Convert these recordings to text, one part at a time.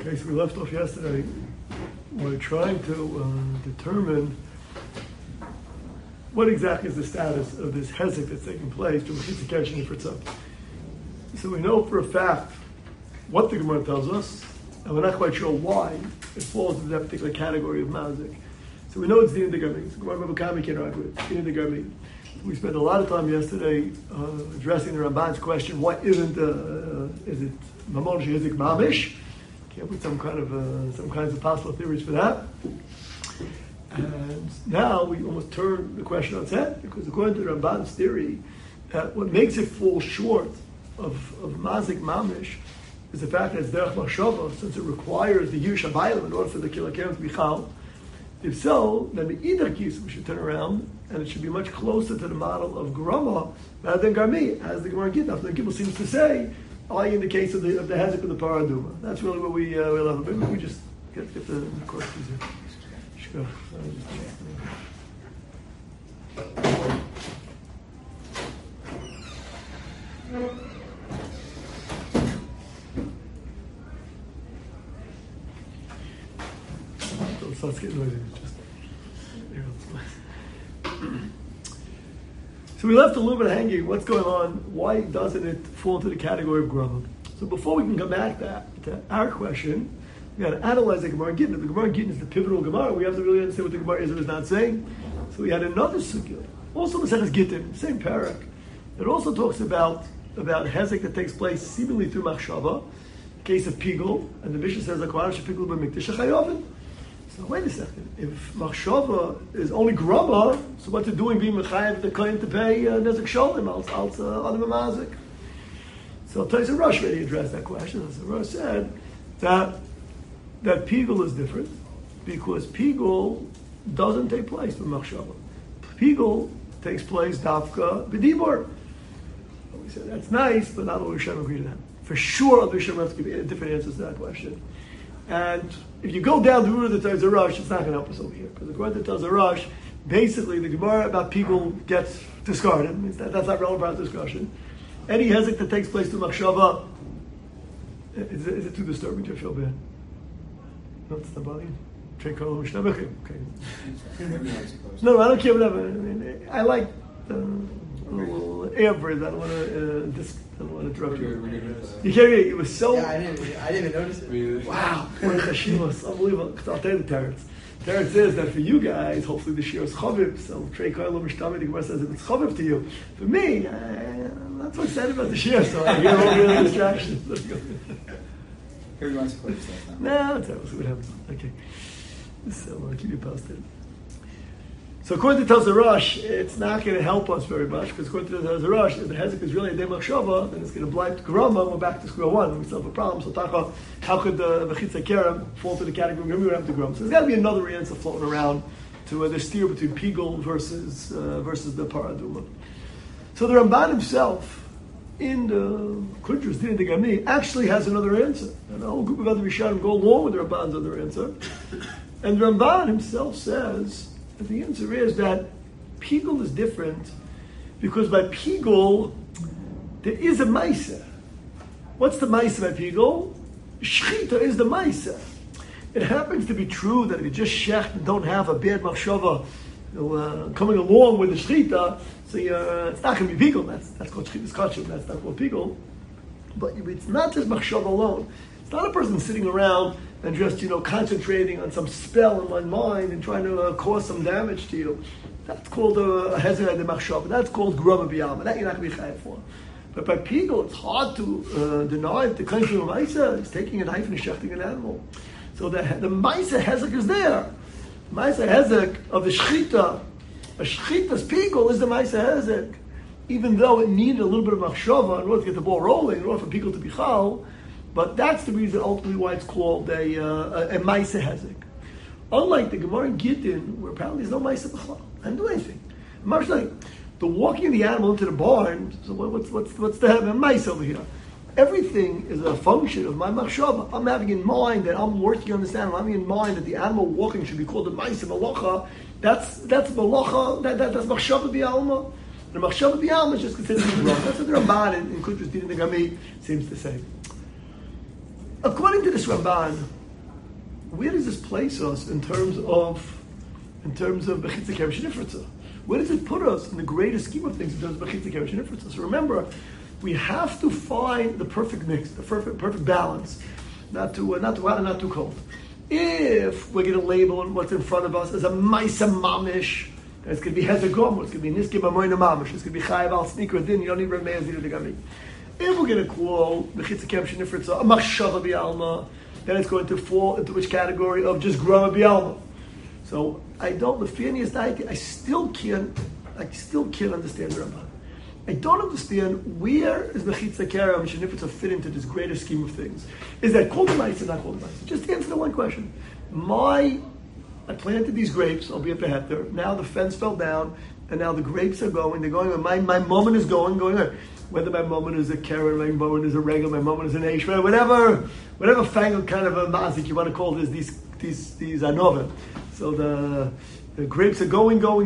Okay, so we left off yesterday. We're trying to determine what exactly is the status of this hezek that's taking place to Mechitza Keresh and Ifritzah. So we know for a fact what the Gemara tells us, and we're not quite sure why it falls into that particular category of mazik. So we know it's Din Degami. So Gemara Babakami can't argue it. Din Degami. We spent a lot of time yesterday addressing the Ramban's question: why isn't is it Mamon Shehizik Mamish? Can't put some kinds of possible theories for that. And now we almost turn the question on its head, because according to the Ramban's theory, what makes it fall short of Mazik Mamish is the fact that it's Derech Machshava, since it requires the Yish HaBayim in order for the Kilakem to be Chal. If so, then the either case we should turn around, and it should be much closer to the model of Grama rather than Garmi, as the Gemara Gittin. The Gibel seems to say, only in the case of the Hezek of the Paraduma. That's really what we love. Maybe we just get the course easier. Sure. So let's get noisy. So we left a little bit of hanging. What's going on? Why doesn't it fall into the category of Grama? So before we can come back to our question, we got to analyze the Gemara Gittin. The Gemara Gittin is the pivotal Gemara. We have to really understand what the Gemara is or is not saying. So we had another sugya, also the Maseches Gittin, same parak. It also talks about hezek that takes place seemingly through machshava, case of pigul, and the Mishnah says akvar shepigul b'mikdash chayovin. So wait a second. If machshava is only grama, so what's it doing being mechayev the claim to pay nezek sholim als adam mazik? So Taisa Rosh already addressed that question. Taisa Rosh said that pigul is different because pigul doesn't take place with machshava. Pigul takes place dafka b'dibur. We said that's nice, but not all Rishonim agree to that. For sure, other Rishonim have to give different answers to that question. And if you go down the route of the Taisa Rosh, it's not going to help us over here. Because according to Taisa Rosh, basically the Gemara about pigul gets discarded. That's not relevant for our discussion. Any hezek that takes place through machshava, is it too disturbing to feel bad? No, it's not bothering you? Okay. No, I don't care whatever. I like a little air breath. I don't want to interrupt you. You can't read it. It was so... Yeah, I didn't even notice it. Wow. What a Shima. It's unbelievable. I'll tell you the Teretz. Teretz says that for you guys, hopefully the Shir is Chaviv. So Trey Koylo Mishtami, the Gemara says if it's Chaviv to you. For me, I'm not so excited about the Shir, so I hear all the distractions. Let's go. Here, you want to quote yourself now? No, we'll see what happens. Okay. So I'll keep you posted. So according to Taisa Rosh, it's not going to help us very much, because according to Taisa Rosh, if the hezek is really a Dei Machshava, then it's going to blight to Grama, we're back to square one. We still have a problem. So Taka, how could the Mechitza Kerem fall to the category of Grama to Grama? So there's got to be another answer floating around to the steer between Pigul versus the Paraduma. So the Ramban himself, in the Kudros Din Degami, actually has another answer. And a whole group of other Rishonim go along with the Ramban's other answer. And the Ramban himself says that the answer is that Pigul is different because by Pigul, there is a Maisa. What's the Maisa by Pigul? Shechita is the Maisa. It happens to be true that if you just shecht and don't have a bad machshava coming along with the Shechita, so it's not going to be Pigul. That's called Shechita's Kachim. That's not called Pigul. But it's not just machshava alone. It's not a person sitting around and just, concentrating on some spell in one mind and trying to cause some damage to you. That's called a hezek de machshava. That's called grama b'yama. That you're not going to be chayav for. But by pigul, it's hard to deny the claim to a maisa is taking a knife and shechting an animal. So the maisa hezek is there. Maisa hezek of the shechita. A shechita's pigul is the maisa hezek. Even though it needed a little bit of machshava in order to get the ball rolling, in order for pigul to be chal. But that's the reason ultimately why it's called a Maisa Hezek. Unlike the Gemara in Gittin, where apparently there's no Maisa B'chal. I didn't do anything. Much like the walking the animal into the barn, so what's the Maisa over here? Everything is a function of my machshava. I'm having in mind that I'm working on this animal. I'm having in mind that the animal walking should be called a Maisa Malacha. That's Malacha, that's machshava b'yalma. The machshava b'yalma is just considered to be wrong. That's what the Ramban in Kudros Din Degami seems to say. According to this Ramban, where does this place us in terms of Bechitza Keresh Nifritza? Where does it put us in the greater scheme of things in terms of Bechitza Keresh Nifritza? So remember, we have to find the perfect mix, the perfect balance, not too hot and not too cold. If we're going to label what's in front of us as a Maisa Mamish, it's going to be Hezek Gomer, it's going to be Niskim Amoyna Mamish, it's going to be Chayav Al Sneaker Din, you don't need Remei Azir Degami. If we're going to call the Chitza Keresh Nifritza a Machshava B'Alma, then it's going to fall into which category of just Grama B'Alma. So I don't, the Fianiest idea, I still can't understand the Ramban. I don't understand where is the Chitza Keresh Nifritza fit into this greater scheme of things. Is that called the Maisa or not called the Maisa? Just answer the one question. I planted these grapes, albeit beheter. Now the fence fell down, and now the grapes are going. They're going. My moment is going. Whether my moment is a Karen, my moment is a regular, my moment is an Eish, whatever fangled kind of a mazik you want to call this. These anova. So the grapes are going. God.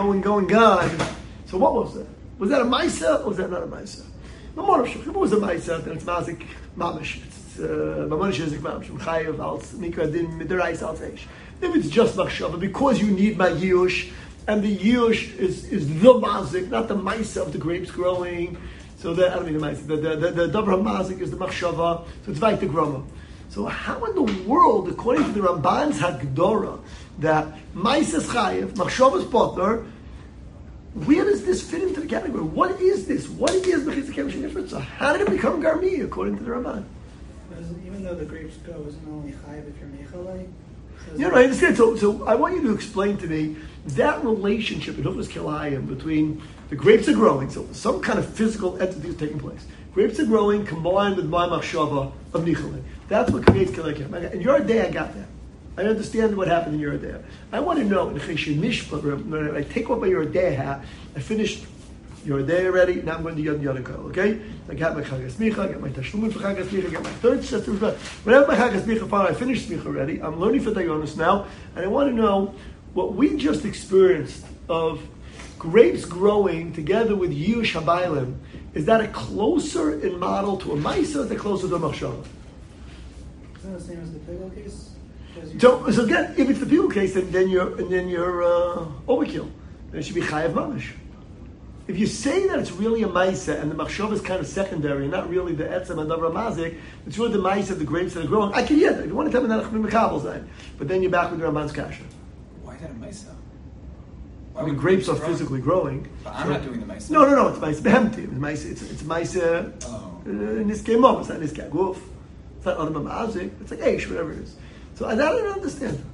So what was that? Was that a Maisa or was that not a Maisa? If it was a Maisa, then it's mazik mamish. It's mamonish is mamish. Chayav al nikra din miderais al teish. If it's just machshava, because you need my yush, and the yush is the mazik, not the maisa of the grapes growing. So I don't mean the mazik. The davar mazik is the machshava. So it's like the grama. So how in the world, according to the Ramban's Hagdora, that maisa is chayiv, machshava is potter, where does this fit into the category? What is this? What is the Bechitza Keresh Nifritza? How did it become garmi according to the Ramban? Even though the grapes go, isn't only chayiv if you're mechalei? I understand. So I want you to explain to me that relationship in Hilchos Kilayim between the grapes are growing, so some kind of physical entity is taking place. Grapes are growing combined with my machshava of nichalei. That's what creates Kilayim. In your day, I got that. I understand what happened in your day. I want to know in Chesed Mishpat. When I take off my your day hat, I finished your day already. Now I'm going to Yad Yadikol. Okay, I got my Chagas Micha, I got my Tashlumin for Chagas Micha, I got my third set of whenever my Chagas Micha final, I finished Micha already. I'm learning for Dayonis now, and I want to know what we just experienced of grapes growing together with Yush Habaylim. Is that a closer in model to a Maisa? Or is that closer to a Machshava? Is that the same as the Pigel case? So again, if it's the Pigel case, then you're overkill. Then it should be Chayav Mamish. If you say that it's really a Maisa and the Machshava is kind of secondary and not really the Etzem and Davar Mazik, it's really the Maisa of the grapes that are growing. I can hear that. If you want to tell me that, I'm Mekabel, but then you're back with the Ramban's Kasha. Why is that a Maisa? I mean, grapes are physically growing. But I'm not doing the Maisa. No, it's Maisa Behemti. It's Maisa in this game of. It's not this Gaguf. It's not Adam Mazik. It's like Eish, whatever it is. So I don't understand.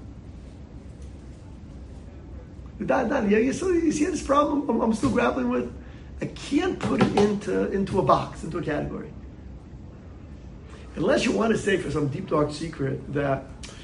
You see this problem I'm still grappling with? I can't put it into a box, into a category. Unless you want to say for some deep dark secret that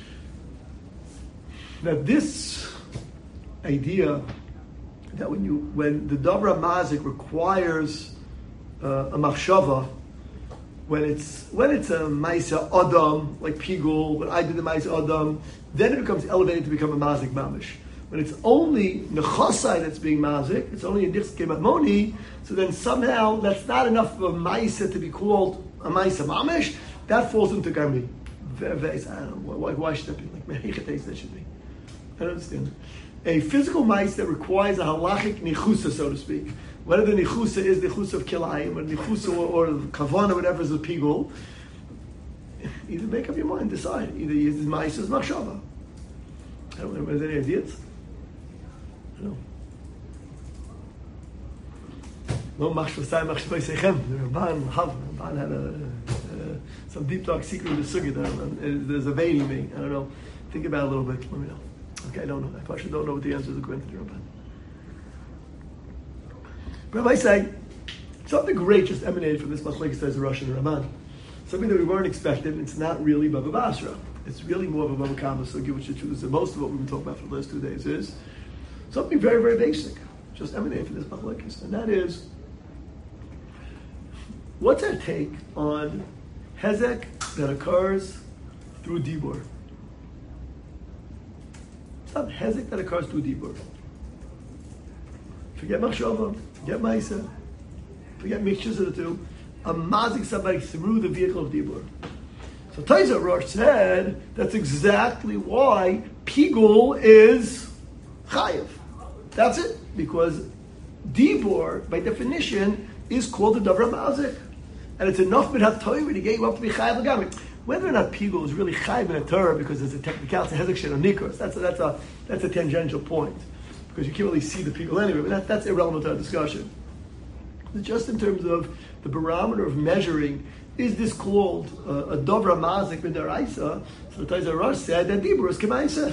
this idea that when the Davar Mazik requires a machshava, when it's a Maisa Adam, like Pigul, when I do the Maisa Adam, then it becomes elevated to become a Mazik Mamish. When it's only Nechosai that's being Mazik, it's only a Nichske Mamoni, so then somehow that's not enough of a Maisa to be called a Maisa Mamish, that falls into Garmi. I don't know, why should that be? Like Mehechetes that should be. I don't understand. A physical Maisa that requires a halachic Nichusa, so to speak. Whether the Nichusa is the Nichusa of Kilayim, or Nichusa or Kavan or whatever is a Pigul, either make up your mind, decide. Either use the Maisa as Machshava. I don't know, is there any ideas? No. No machshvasai machshvai sechem. The Ramban had some deep dark secret in the sugya there, and there's a vein in me. I don't know. Think about it a little bit. Let me know. Okay, I don't know. I probably don't know what the answer is according to the Ramban. Rabbi say something great just emanated from this machlekes says Rosh and Ramban. Something that we weren't expecting. It's not really Baba Basra. It's really more of a Baba Kama sugya, which the truth is that most of what we've been talking about for the last 2 days is something very, very basic, just emanated from this machlekes, and that is, what's our take on hezek that occurs through dibur? It's not hezek that occurs through dibur. Forget machshava, forget ma'isa, forget mixtures of the two. A mazik somebody through the vehicle of dibur. So Taiza Rosh said that's exactly why Pigul is Chayiv. That's it. Because Dibur, by definition, is called a Davar Mazik. And it's enough B'nat Torah to get you up to be Chayiv L'gamri. Whether or not Pigul is really Chayiv in a Torah because there's a technicality, Hezek Shen or Nikos, that's a tangential point. Because you can't really see the Pigul anyway, but that's irrelevant to our discussion. But just in terms of the barometer of measuring, is this called a Davar Mazik B'daraisa? So Taiza Rosh said that Dibur is K'maisa.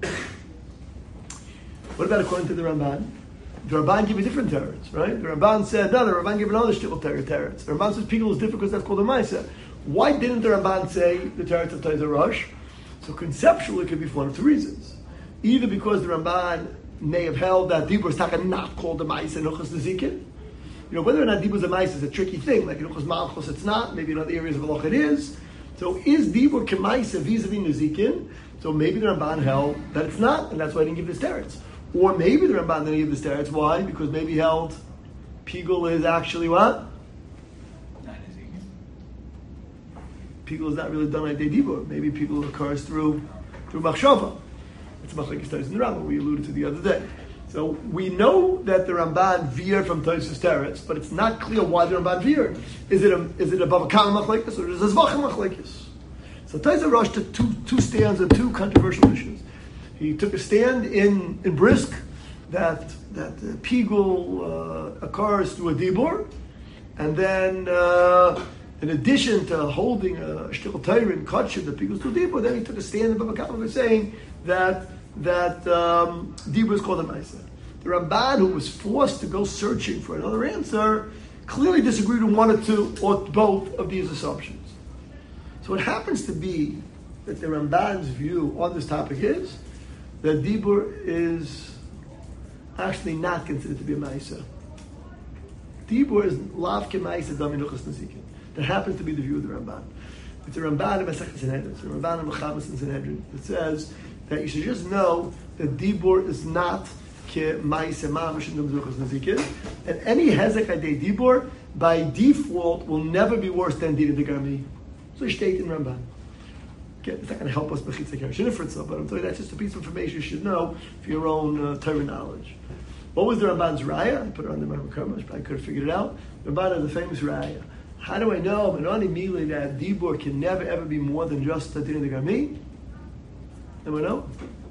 What about according to the Ramban? The Ramban give you different teretz, right? The Ramban said, no, the Ramban gave another shtickle teretz. The Ramban says Pigul is different because that's called a Maisa. Why didn't the Ramban say the teretz of Taiza Rosh? So conceptually it could be for one of two reasons. Either because the Ramban may have held that Dibur is not called a Maisa in Uchas Nezikin. Whether or not Dibur is a Maisa is a tricky thing. Like in Uchas Malchus it's not, maybe in other areas of Halach it is. So is Dibur K'maisa vis-a-vis Nezikin? So maybe the Ramban held that it's not, and that's why I didn't give this teretz. Or maybe the Ramban didn't give this teretz. Why? Because maybe he held Pigul is actually what? Pigul is not really done like Dibur. Maybe Pigul occurs through Machshava. It's Machlekes Taisus in the Rambam we alluded to the other day. So we know that the Ramban veered from Taisus teretz, but it's not clear why the Ramban veered. Is it a Bava Kama Machlekes or is it a Zvachim Machlekes? So Taisus Rosh took two stands on two controversial issues. He took a stand in Brisk that Pigul occurs through a Dibur, and then in addition to holding a Shtickle Torah in Kotcher that Pigul is through Dibur, then he took a stand in Bava Kama saying that Dibur is called a Maisa. The Ramban, who was forced to go searching for another answer, clearly disagreed with one or two or both of these assumptions. So it happens to be that the Ramban's view on this topic is that Dibur is actually not considered to be a Maisa. Dibur is Lav K'maisa Daminuchas Nezikin. That happens to be the view of the Ramban. It's a Ramban in Masechet Sanhedrin. It's a Ramban in Mechamas and Sanhedrin that says that you should just know that Dibur is not K'maisa Mamish Daminuchas Nezikin, and any Hezek Adei Dibur by default will never be worse than Dina Degarmi. So you state in Ramban. It's not going to help us, but I'm telling you that's just a piece of information you should know for your own Torah knowledge. What was the Ramban's raya? I put it on the Ramban Kermash, but I could have figured it out. The Ramban has a famous raya. How do I know, Menoni Mili, that Dibur can never ever be more than just a Din Gami? Anyone know?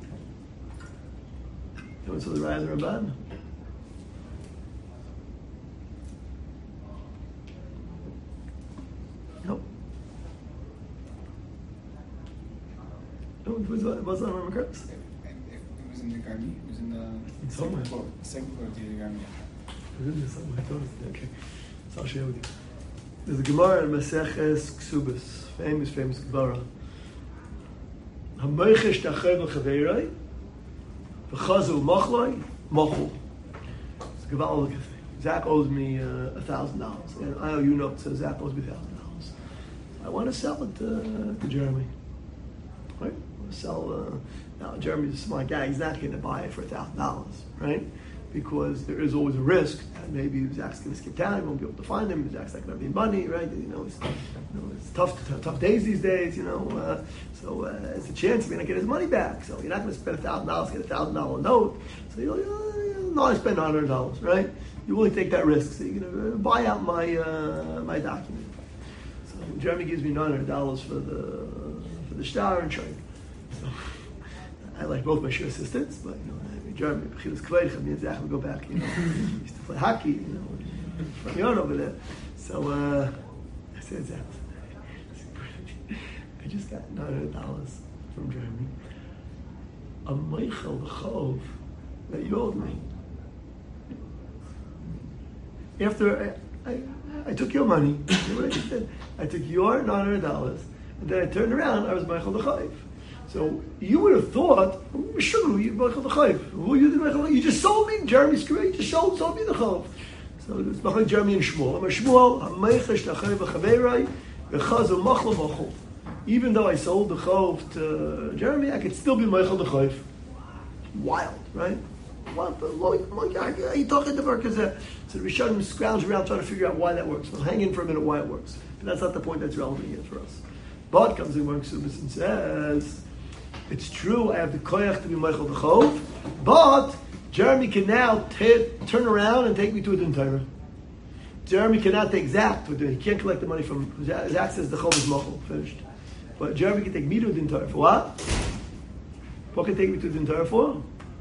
Anyone saw the raya of the Ramban? No. It was on Ramban Kermash. It was in the Garmi. It was in the somewhere. Second quote of the Garmi. It was in there somewhere. I thought it was, okay. So I'll share with you. There's a Gemara in Maseches Ksubas, famous Gemara. Hamoichesh tachei v'chaveirei, v'chazu machloi, machul. It's a Gevaldik thing. Zach owes me $1,000, and I owe you note says Zach owes me $1,000. I want to sell it to Jeremy. Right? I want to sell. Now Jeremy's a smart guy. He's not going to buy it for $1,000, right? Because there is always a risk that maybe Zach's going to skip town, he won't be able to find him, Zach's not going to have any money, right? It's tough days these days, so it's a chance he may not get his money back. So you're not going to spend $1,000, get $1,000 note. So no, I spend $100, right? You're willing to take that risk. So you're going to buy out my document. So Jeremy gives me $900 for the star and train. So I like both my shoe assistants, but Jeremy, B'chilas Kveicha, me and Zach would go back, used to play hockey, in front yard over there. So I said, Zach, I just got $900 from Jeremy. A Michael Chov that you owed me. After I took your money, you know what I just did? I took your $900, and then I turned around, I was Michael Chov. So you would have thought, sure, you just sold me, Jeremy's career, you just sold me the chov. So it's like Jeremy and Shmuel. Even though I sold the chov to Jeremy, I could still be Michael the chov. Wild, right? What are you talking about? So the Rishonim scrounge around trying to figure out why that works. We'll hang in for a minute why it works. But that's not the point that's relevant yet for us. But comes in one Ksubis and says, it's true, I have the koyach to be Meichel the Chov, but Jeremy can now turn around and take me to a Din Torah. Jeremy cannot take Zach, he can't collect the money from Zach says the Chov is Meichel, finished. But Jeremy can take me to a Din Torah for what? What can take me to a Din Torah for?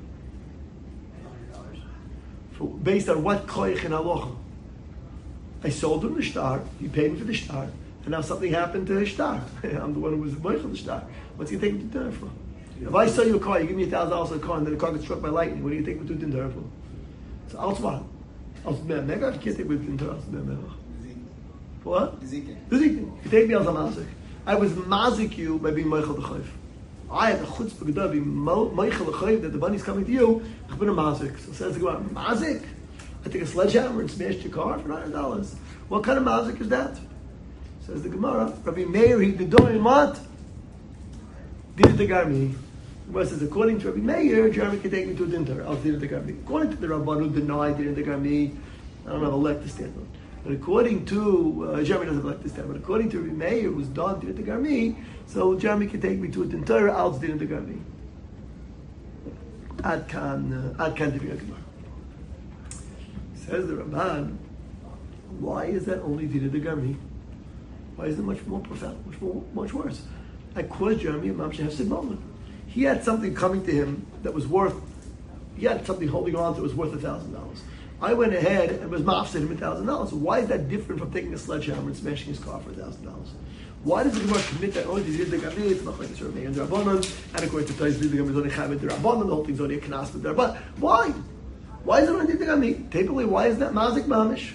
Based on what koyach in halacha? I sold him the shtar, he paid me for the shtar, and now something happened to his shtar. I'm the one who was Meichel the shtar. What's he taking me to Din Torah for? If I sell you a car, you give me $1,000 for a car, and then the car gets struck by lightning, what do you take me to Din Torah for? So I'll what? I'll mega. You can't take me to Din Torah. For what? Ezekiel. You take me as a mazik. I was mazik you by being Meichel the Chayv. I had the chutzpah gedah being Meichel the Chayv that the money's coming to you. I've been a mazik. So says the Gemara, mazik? I take a sledgehammer and smashed your car for $900. What kind of mazik is that? Says the Gemara, Rabbi Meir, he did doing what? Did it the Garmi. The Gemara says, according to Rabbi Meir, Jeremy can take me to a Din Torah. I'll did it the Garmi. According to the Rabban who denied did it the Garmi, I don't have a leg to stand on. But according to, Jeremy doesn't have a leg to stand, but according to Rabbi Meir, who's done did it the Garmi, so Jeremy can take me to a Din Torah, I'll did it the Garmi. Ad kan Divya Gemara. Says the Ramban, why is that only did it the Garmi? Why is it much more profound, much worse? I quoted Jeremy and Mamshe Hefsid moment. He had something coming to him that was worth, he had something holding on to that was worth $1,000. I went ahead and was mafsid him $1,000. Why is that different from taking a sledgehammer and smashing his car for $1,000? Why does the Gemara commit that? Oh, this is the Gemara. It's not like the Rabbi and the Rabbanon. And according to Tais, the Gemara is only Chavet the Rabbanon. The whole thing's only a knas with the Rabbanon. Why? Why is it only the Gemara? Typically, why is that mazik mamish?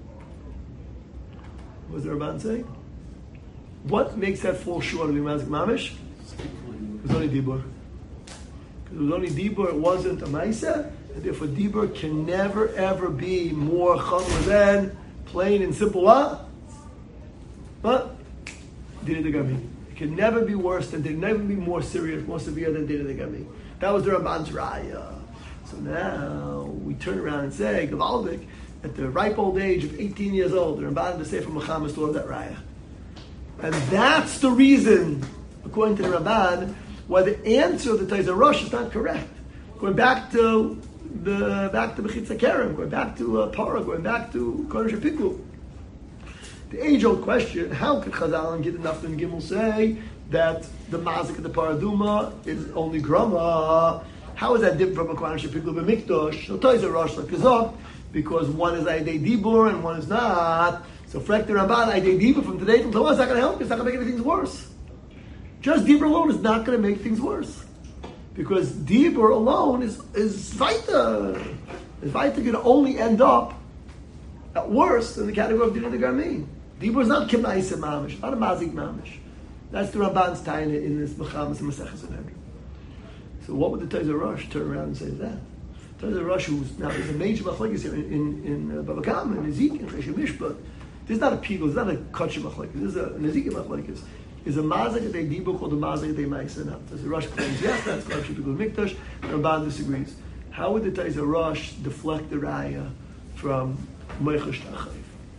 What does the Rabban say? What makes that fall short of the mazik mamish? It was only dibur. Because it was only dibur. It wasn't a ma'isa. And therefore, dibur can never ever be more chamor than plain and simple what? What? Did the Gami. It can never be worse than, did never be more serious, more severe than did the Gami. That was the Ramban's Raya. So now we turn around and say, Gavaldik, at the ripe old age of 18 years old, the Ramban to say from Muhammad store that Raya. And that's the reason, according to the Ramban, why the answer of the Taizer Rosh is not correct. Going back to Bechitza Kerem, going back to Torah, going back to Kodesh Piku. The age-old question, how could Chazal and Gittin Nafta and Gimel say that the mazik of the Paraduma is only Grama? How is that different from a Kodesh Piku b'Mikdosh? So Taizer Rosh like Kazak, because one is Aydei Dibur and one is not. So Frek the Ramban, Aydei Dibur from today till tomorrow is not going to help you. It's not going to make anything worse. Just Dibur alone is not going to make things worse. Because Dibur alone is Vaita. Is Vaita going to only end up at worse than the category of Dinah the Garmi. Dibur is not Kemaisa Mamish, not a Mazik Mamish. That's the Ramban's Taina in this Mechamas and Maseches Sanhedrin. So what would the Taizer Rosh turn around and say to that? Taizer Rosh, who's now is a major machlekes here in Bava Kama, in Ezekiel, in Cheshem Mishpat. This is not a Pigel, it's not a Kutcher machlekes. This is an Ezekiel machlekes. Is a Mazik that they Dibur called a Mazik they Maisa now. Taizer Rosh claims yes, that's called Shipikul Mikdash. Ramban disagrees. How would the Taizer Rosh deflect the Raya from Meichel Shtachayv?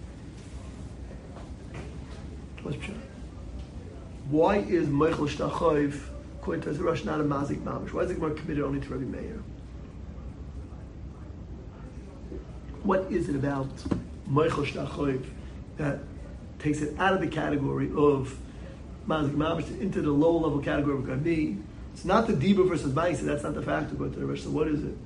Why is Meichel Shtachayv, according to Taizer Rosh, not a Mazik Mamish? Why is the Gemara committed only to Rabbi Meir? What is it about Meichel Shtachayv that takes it out of the category of Mazik Mamish into the low-level category of Gami? It's not the Dibur versus Maisa, that's not the fact according to the Rosh. So what is it?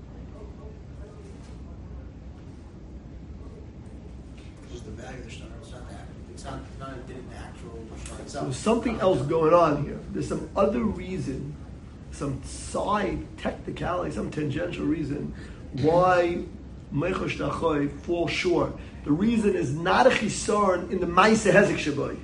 So there's something else going on here. There's some other reason, some side technicality, some tangential reason why Meichel Shtachayv falls short. The reason is not a chisaron in the Maisa Hezek Shabai.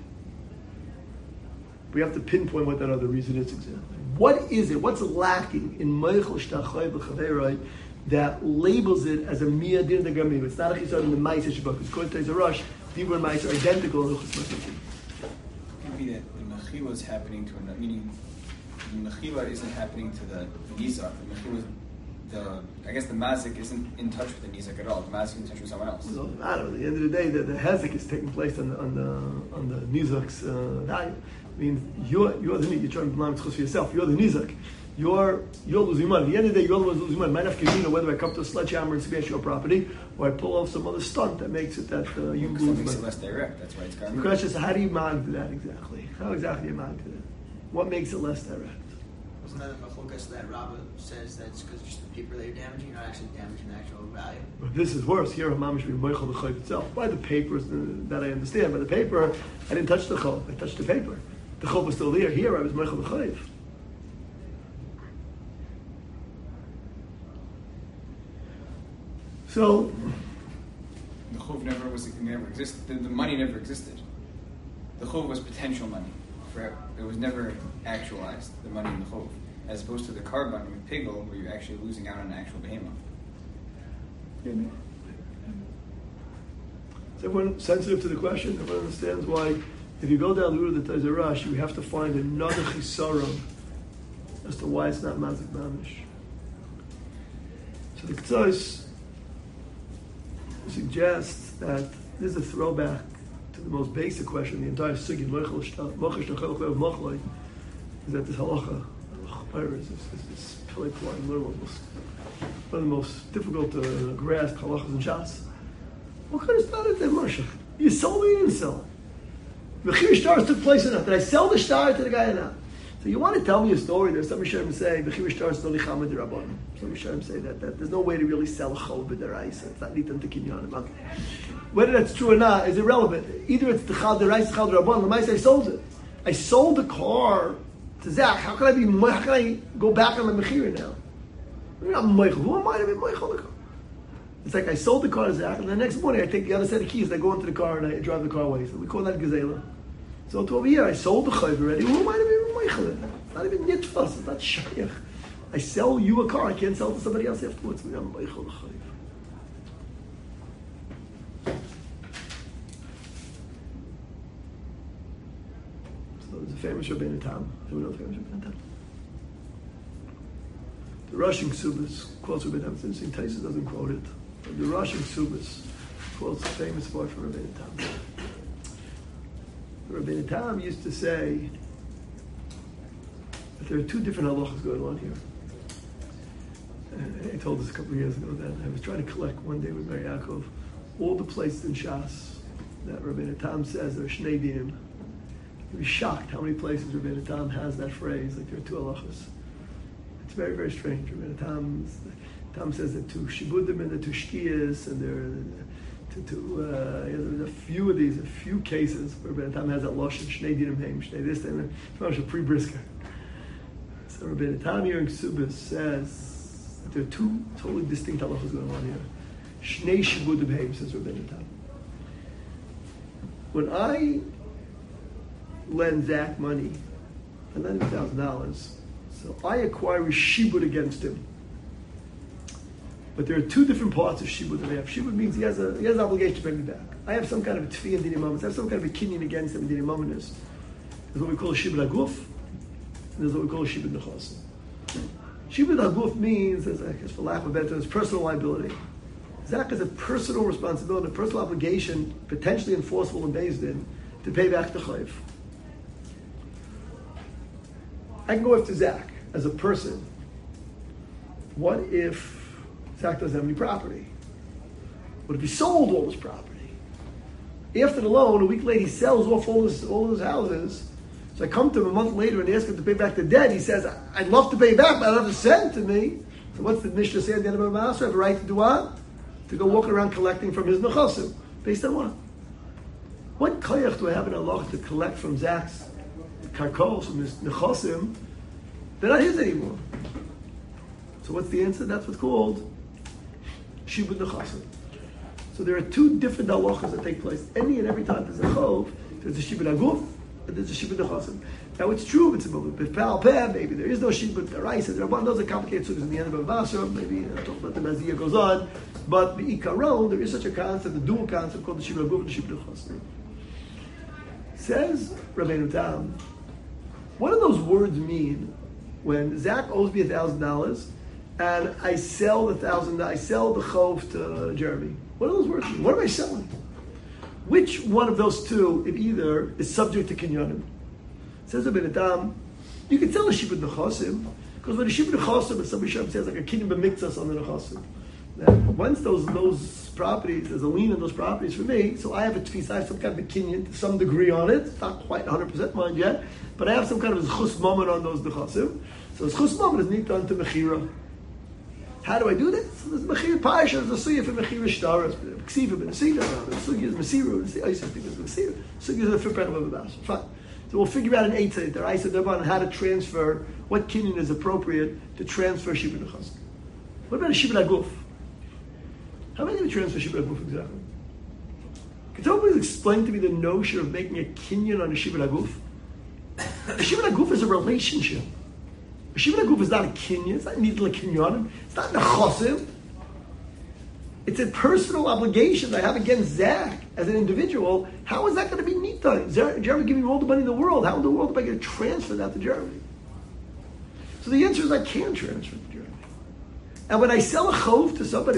We have to pinpoint what that other reason is exactly. What is it? What's lacking in Meichel Shtachayv L'Chaverai that labels it as a Mia Din the Gamim? It's not a chisaron in the Maisa Shabai. Because according to Taizer Rosh, Dibur and Maisa are identical in Luchas Masachim. Be that the Mechilah is happening to another, meaning the Mechilah isn't happening to the Nizak. The Mechilah, I guess the Mazik isn't in touch with the Nizak at all. The Mazik is in touch with someone else. It doesn't matter. At the end of the day, the Hezek is taking place on the Nizak's value. I mean, you're the you're trying to belong to for yourself. You're the nizak. You're losing money. At the end of the day, you're the one losing money. Might have to whether I come to a sledgehammer and smash your property, or I pull off some other stunt that makes it that you lose money. Makes it less direct. That's why it's karma. The question is, how do you mag to that exactly? How exactly do you mag to that? What makes it less direct? Wasn't that a machlokas that Rabbah says that's because just the paper that you're damaging, you're not actually damaging the actual value? But this is worse. Here, Hamam should be moichel the chayv itself. By the papers that I understand. By the paper, I didn't touch the chayv. I touched the paper. The chayv was still there. Here, I was moichel the chayv. So the chov never existed. The money never existed. The chov was potential money. It was never actualized. The money in the chov, as opposed to the carbon with pigel, where you're actually losing out on an actual behemoth. Is everyone sensitive to the question? Everyone understands why? If you go down the route of the Taizer Rash, you have to find another chisaron as to why it's not mazik mamish. So the Ketzos suggests that this is a throwback to the most basic question, the entire sugya, is that this halacha, this pillar one of the most difficult to grasp halachas and shas. What kind of started there, Moshe? You sold it, you didn't sell it. Bechir stars took place or not? Did I sell the star to the guy or not? So you want to tell me a story? There's some Rishonim say Bechir stars no lichama derabbanan. Some Rishonim say that there's no way to really sell a chol b'deraisa. It's not nitan to kinyanim. Whether that's true or not is irrelevant. Either it's the chal deraisa, chal derabbanan. L'maisa I sold it. I sold the car to Zach. How can I go back on the mechira now? Who am I to be moichel the car? It's like I sold the car to Zach, and the next morning I take the other set of keys, and I go into the car and I drive the car away. So we call that gezela. So to over here, I sold the chayv already. Who am I to be moichel it? It's not even nitfas. It's not shayach. I sell you a car. I can't sell it to somebody else afterwards. I'm moichel the chayv. So there's a famous Rabbeinu Tam. Everyone knows famous Rabbeinu Tam. The Russian Ksubas quotes Rabbeinu Tam. It's interesting. Tyson doesn't quote it. But the Russian Ksubas quotes a famous part from Rabbeinu Tam. Rabbeinu Tam used to say that there are two different halachas going on here. And I told this a couple of years ago that I was trying to collect one day with Mary Yaakov all the places in Shas that Rabbeinu Tam says there are shnei dinim. You'd be shocked how many places Rabbeinu Tam has that phrase, like there are two halachas. It's very, very strange. Rabbeinu Tam says that two shibudim and the two shkiyas, and there are there's a few of these, a few cases where Rabbeinu Tam has that lashon shnei dinim heim, shnei this, and it's a pre-brisker. So Rabbeinu Tam here in Ksubas says that there are two totally distinct halachas going on here. Shnei shibudim heim, says Rabbeinu Tam. When I lend Zach money, I lend him $1,000, so I acquire a shibud against him. But there are two different parts of shibud that I have. Shibud means he has an obligation to pay me back. I have some kind of a tfi and dini mamas. I have some kind of a kinyan against him in dini mamas. There's what we call a shibud aguf, and there's what we call a shibud nechasim. Shibud aguf means, as I guess for lack of a better term, it's personal liability. Zach has a personal responsibility, a personal obligation, potentially enforceable and based in, to pay back the chayv. I can go after Zach as a person. What if Zach doesn't have any property? What if he sold all his property? After the loan, a week later, he sells off all his houses. So I come to him a month later and ask him to pay back the debt. He says, I'd love to pay back, but I don't have a cent to me. So what's the Mishnah say at the end of my house? I have a right to do what? To go walking around collecting from his nechasim. Based on what? What koyach do I have in Allah to collect from Zach's karkos, from his nechasim? They're not his anymore. So what's the answer? That's what's called shibud nechasim. So there are two different halachas that take place. Any and every time there's a chov, there's a shibud aguf, and there's a shibud nechasim. Now it's true if it's a moment, but pal peh, maybe there is no shibud deraisa. There are one those are complicated sugas in the end of a vasra. Maybe I'll talk about them as the year goes on. But the ikaron, there is such a concept, a dual concept called the shibud aguf and the shibud nechasim. Says Rabbeinu Tam, what do those words mean when Zach owes me $1,000 and I sell the chov to Jeremy? What do those words mean? What am I selling? Which one of those two, if either, is subject to kinyanim? Says Rabbeinu Tam, you can tell a shibud nechasim, because when a shibud nechasim, as somebody says, like a kinyan b'miktzas on the nechasim. Now, once those properties, there's a lien on those properties for me, so I have a tefis, I have some kind of a kinyan to some degree on it. It's not quite 100% mine yet, but I have some kind of a chus moment on those nechasim. So this chus moment is nita to mechira. How do I do this? So there's mechira paisha, there's a suya for mechira shtaras, ksiva ben asida, the suya is mesiru, the isa is mesiru, suya is a fipret of a fine. So we'll figure out an eitzah there, isa derban, on how to transfer, what kinyan is appropriate to transfer shibud nechasim. What about a shibud aguf? How am I going to transfer shibud aguf exactly? Can someone please explain to me the notion of making a kinyan on a shibud aguf? A shibud aguf is a relationship. A shibud aguf is not a kinyan. It's not nidla kinyanim. It's not nechasim. It's a personal obligation I have against Zach as an individual. How is that going to be nita? Jeremy giving me all the money in the world. How in the world am I going to transfer that to Jeremy? So the answer is I can't transfer it to Jeremy. And when I sell a chov to somebody,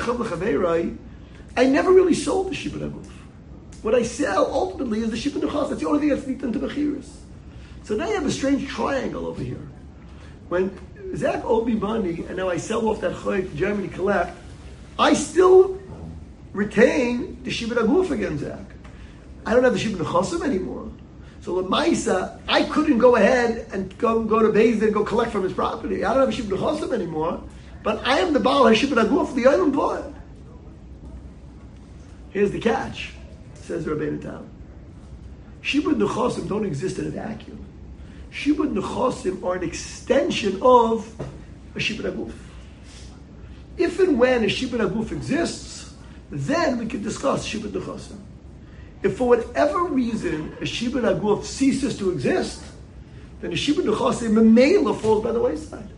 I never really sold the shibud aguf. What I sell ultimately is the shibud nechas. That's the only thing that's nita to mechiras. So now you have a strange triangle over here. When Zach owed me money, and now I sell off that chayv to Jeremy to collect, I still retain the shibud aguf against Zach. I don't have the shibud nechasim anymore. So l'maisa, I couldn't go ahead and go to Beis Din and go collect from his property. I don't have a shibud nechasim anymore, but I am the baal hashibud aguf, the item bought. Here's the catch, says Rabbeinu Tam. Shibud nechasim don't exist in a vacuum. Shibud nechasim are an extension of a shibud aguf. If and when a shibud aguf exists, then we can discuss shibud nechasim. If for whatever reason a shibud aguf ceases to exist, then a shibud nechasim memela falls by the wayside.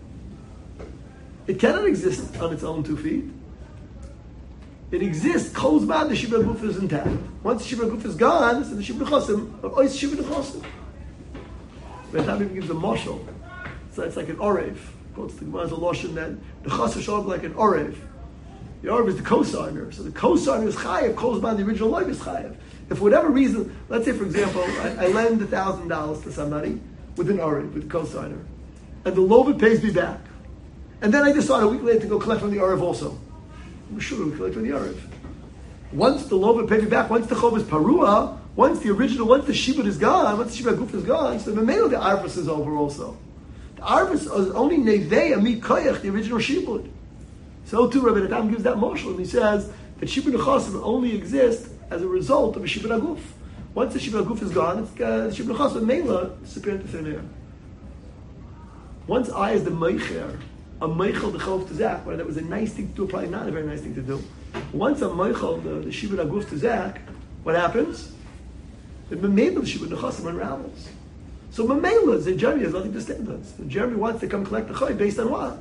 It cannot exist on its own 2 feet. It exists, calls back the shibud aguf is intact. Once the shibud aguf is gone, so the shibud nechasim, or is shibud nechasim. But that even gives a mashal. So it's like an orev. Quotes the Gemara's a loshon that the chasser showed like an orev. The orev is the co-signer. So the co-signer is chayev, calls by the original life is chayev. If for whatever reason, let's say for example, I lend $1,000 to somebody with an orev, with a co-signer, and the lover pays me back. And then I decide a week later to go collect from the orev also. I'm sure we collect from the orev. Once the lover pays me back, once the chov is parua, once the shibud is gone, once the shibud aguf is gone, so the arvus is over also. The arvus is only nevei ami koyach, the original shibud. So too, Rabbi Tam gives that moshel, and he says that shibud nechasim only exist as a result of a shibud aguf. Once the shibud aguf is gone, the shibud nechasim mela disappear into thin air. Once I, as the meicher, a meichel the chov to Zach, well, that was a nice thing to do, probably not a very nice thing to do. Once a meichel the shibud aguf to Zach, what happens? The memela the shibud nechasim unravels. So memela, the Jeremy has nothing to stand on. So Jeremy wants to come collect the chay based on what?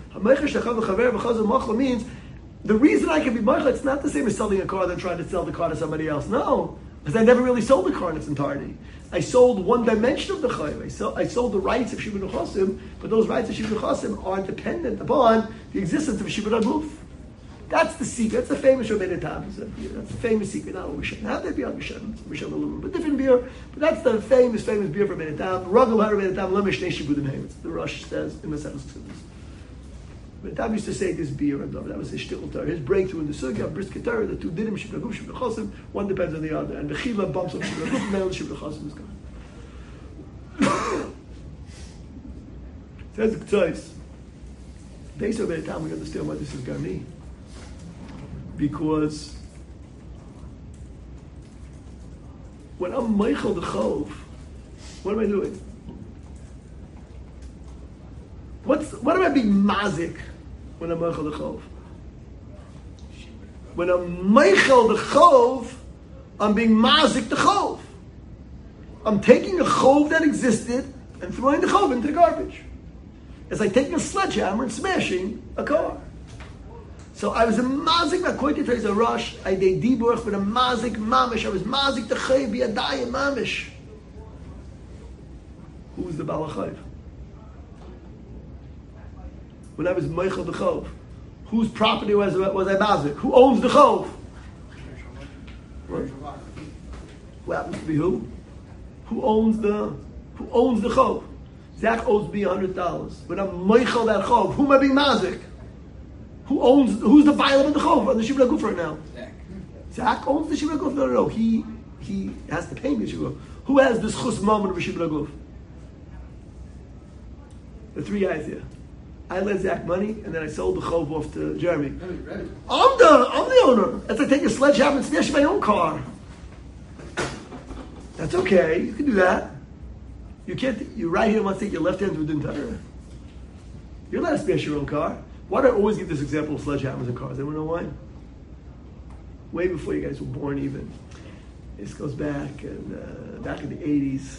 Means the reason I can be meichel, it's not the same as selling a car than trying to sell the car to somebody else. No, because I never really sold the car in its entirety. I sold one dimension of the chayv. I sold the rights of shibud nechasim, but those rights of shibud nechasim are dependent upon the existence of shibud aguf. That's the secret. That's the famous Rabbeinu Tam. That's the famous secret. Not what we should have. There'd be on Mishem. Mishem a little bit different beer, but that's the famous beer for Rabbeinu Tam. Ragul Rabbeinu Tam Lemish Nei Shibudim Hayim. The Rosh says in the sentence. Rabbeinu Tam used to say this beer, and that was his shtickle Torah. His breakthrough in the sugya, brisket Torah, the two dinim shibud aguf, shibud nechasim. One depends on the other, and the chila bumps on shibud aguf, and then shibud nechasim is gone. Says the Ktsois. Based on Rabbeinu Tam, we understand what this is going to mean. Because when I'm meichel the chov, what am I doing? What am I being mazik when I'm meichel the chov? When I'm meichel the chov, I'm being mazik the chov. I'm taking a chov that existed and throwing the chov into the garbage. It's like taking a sledgehammer and smashing a car. So I was a mazik, according to a rush, I did dibuch with a mazik mamish. I was mazik the chayv biyadayim mamish. Who was the Baal HaChayv? When I was meichel the chov, whose property was I mazik? Who owns the chov? What happens to be who? Who owns the who owns the chov. Zach owes me $100. When I'm moichel that chov, who am I being mazik? Who's the bailam in the chov on the Shibud HaGuf right now? Zach owns the Shibud HaGuf? No. He has to pay me the Shibud HaGuf. Who has this chus moment of Shibud HaGuf? The three guys here. I lent Zach money, and then I sold the chov off to Jeremy. I'm the owner. That's like taking a sledgehammer and smashing my own car. That's okay. You can do that. You can't. Your right hand wants to take your left hand to the entire. You're allowed to smash your own car. Why do I always give this example of sledgehammers and cars? Anyone know why? Way before you guys were born, even. This goes back, and back in the 80s,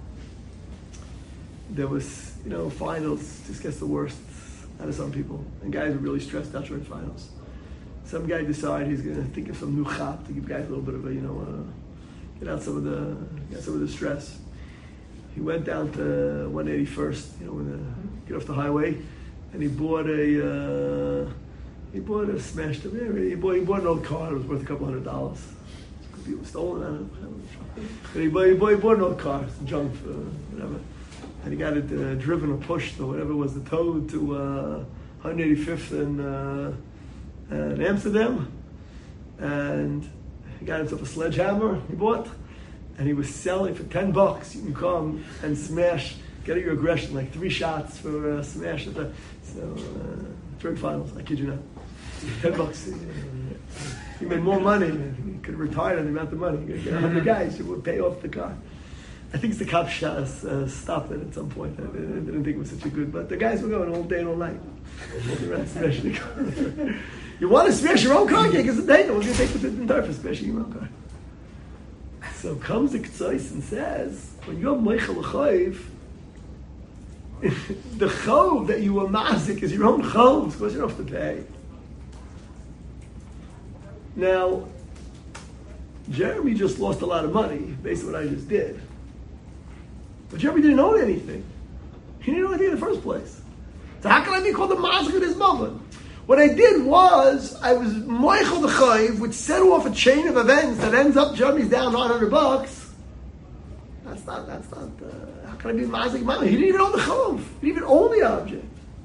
there was, finals just gets the worst out of some people, and guys were really stressed out during finals. Some guy decided he's going to think of some new chap to give guys a little bit of a, get out some of the stress. He went down to 181st, get off the highway, and he bought a smashed up. He bought an old car that was worth a couple $100. Could be stolen. I don't know. But he bought an old car, some junk, whatever. And he got it driven or pushed or whatever was the towed to 185th in Amsterdam, and he got himself a sledgehammer he bought, and he was selling for $10. You can come and smash, get your aggression, like 3 shots for smash at the third finals. I kid you not, $10. He made more money. He could have retired on the amount of money. He could get 100 guys who would pay off the car. I think the cops stopped it at some point. I didn't think it was such a good, but the guys were going all day and all night. Smashing the car. You want to smash your own car? Yeah, because they know we're going to take the entire for smashing your own car. So comes the Ketzos and says, when you're Moichel Chayiv, the chov that you were mazik is your own chov, because you don't have to pay. Now, Jeremy just lost a lot of money based on what I just did. But Jeremy didn't own anything. He didn't own anything in the first place. So how can I be called a mazik at this moment? What I did was, I was moichel the chayiv, which set off a chain of events that ends up Jeremy's down $900. That's not, how can I be mazik mama? He didn't even own the chav. He didn't even own the object.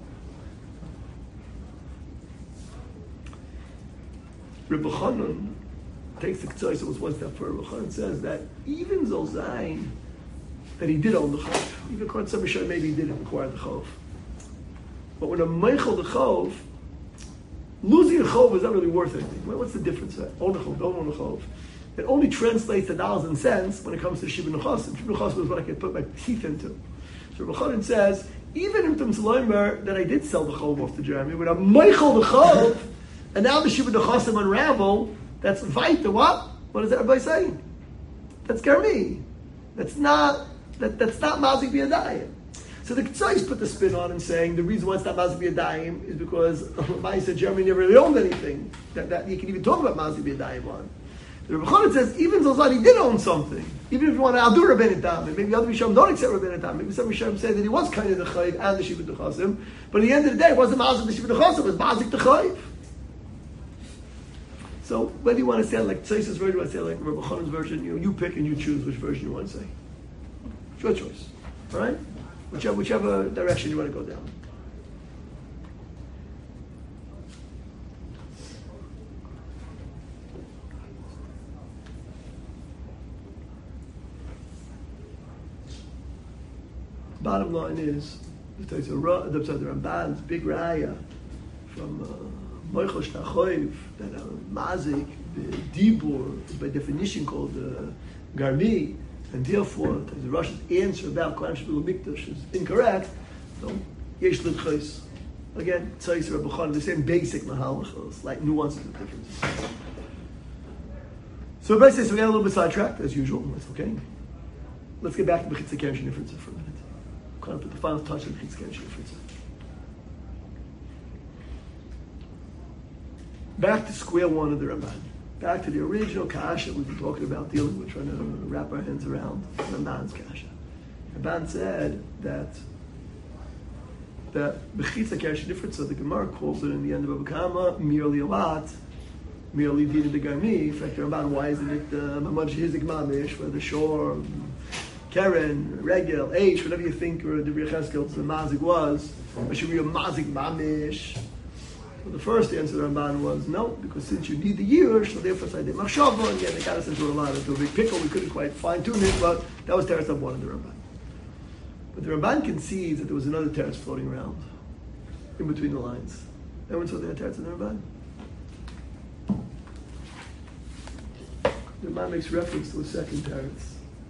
Rebbe Chanan takes the Ketzos, it was one step further. Rebbe Chanan says that even Zolzain, that he did own the chav. Even according to some Rishonim, maybe he didn't acquire the chav. But when a moichel the chav, losing a chov is not really worth anything. Well, what's the difference? Own a chov, don't own a chov. It only translates to dollars and cents when it comes to Shibud Nechasim. Shibud Nechasim is what I can put my teeth into. So Rebbe Chanan says, even if it's that I did sell the chov off to Jeremy, when I'm moichel the chov, and now the Shibud Nechasim unravel, that's vayta what? What is everybody saying? That's garmi. That's not mazik b'yadayim. So the Ketzos put the spin on him, saying the reason why it's not mazik b'yadayim is because Mai said Jeremy never really owned anything that you can even talk about mazik b'yadayim on. The Rebbe Chanan says even Zolzan he did own something. Even if you want to outdo Rabbeinu Tam, and maybe other Rishonim don't accept Rabbeinu Tam, maybe some Rishonim say that he was kind of the chayiv and the Shibud Nechasim, but at the end of the day it wasn't mazik the Shibud Nechasim, it was mazik the chayiv. So whether you want to say it like Tzeisa's version, or say like Rebbe Chanan's version, you pick and you choose which version you want to say. It's your choice, all right? Whichever direction you want to go down. Bottom line is, the Ramban's big raya from Moichel Shtachoiv, that mazik, the dibur, is by definition called garmi, and therefore the Russian answer about Kohen Shebul Mikdash is incorrect. So yesh l'tchos. Again, Tzais Rebbe Chanan, the same basic mahalachos, like nuances of differences. So everybody says we got a little bit sidetracked as usual. That's okay. Let's get back to the Bechitza Keren Shefritza for a minute. Kind of put the final touch on the Bechitza Keren Shefritza. Back to square one of the Ramban. Back to the original kasha we've been talking about, dealing with, trying to wrap our hands around Ramban's kasha. Ramban said that Bechitza Keren Shefritza, the Gemara calls it in the end of Bava Kama, merely a lot, merely did the Garmi. In fact, Ramban, why isn't it Mamad Shehizik Mamish, where the shore Keren, Regel, H, whatever you think or the Yecheskel's the mazik was, it should be a mazik mamish. So the first answer to the Ramban was no, because since you need the year, so therefore it's like the machshava, and again, they got us into a big pickle. We couldn't quite fine-tune it, but that was Teretz one of the Ramban. But the Ramban concedes that there was another Teretz floating around, in between the lines. Everyone saw the Teretz in the Ramban? The Ramban makes reference to a second Teretz.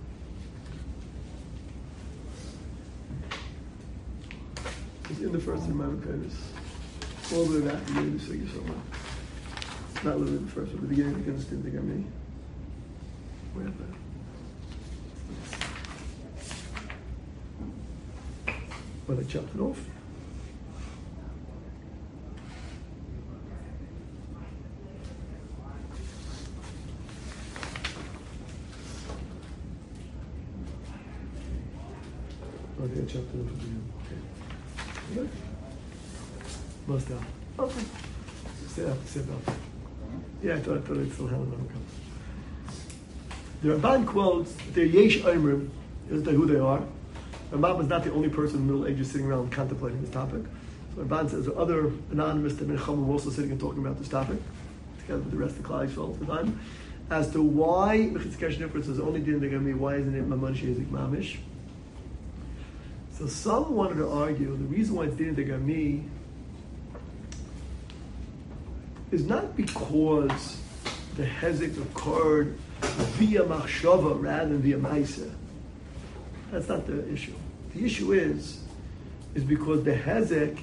It's in the first Ramban Keres. All the way back, the beginning of the figure somewhere. Not literally the first one, the beginning of the Gunstin, think I mean. Where am I? Well, they chopped it off. Oh, they chopped it off at the beginning. Okay. Must have. Okay. Sit up. Yeah, I thought it still had another couple. The Ramban quotes that they're Yesh Oimrim, isn't that who they are? Ramban was not the only person in the Middle Ages sitting around contemplating this topic. So Ramban says there are other anonymous Talmidei Chacham were also sitting and talking about this topic, together with the rest of the Klal Yisrael at the time, as to why Mechitz Kesh Nifritz is only Din Degami, why isn't it Maman Shezik Mamish? So some wanted to argue the reason why it's Din Degami is not because the hezek occurred via machshava rather than via ma'aseh. That's not the issue. The issue is because the hezek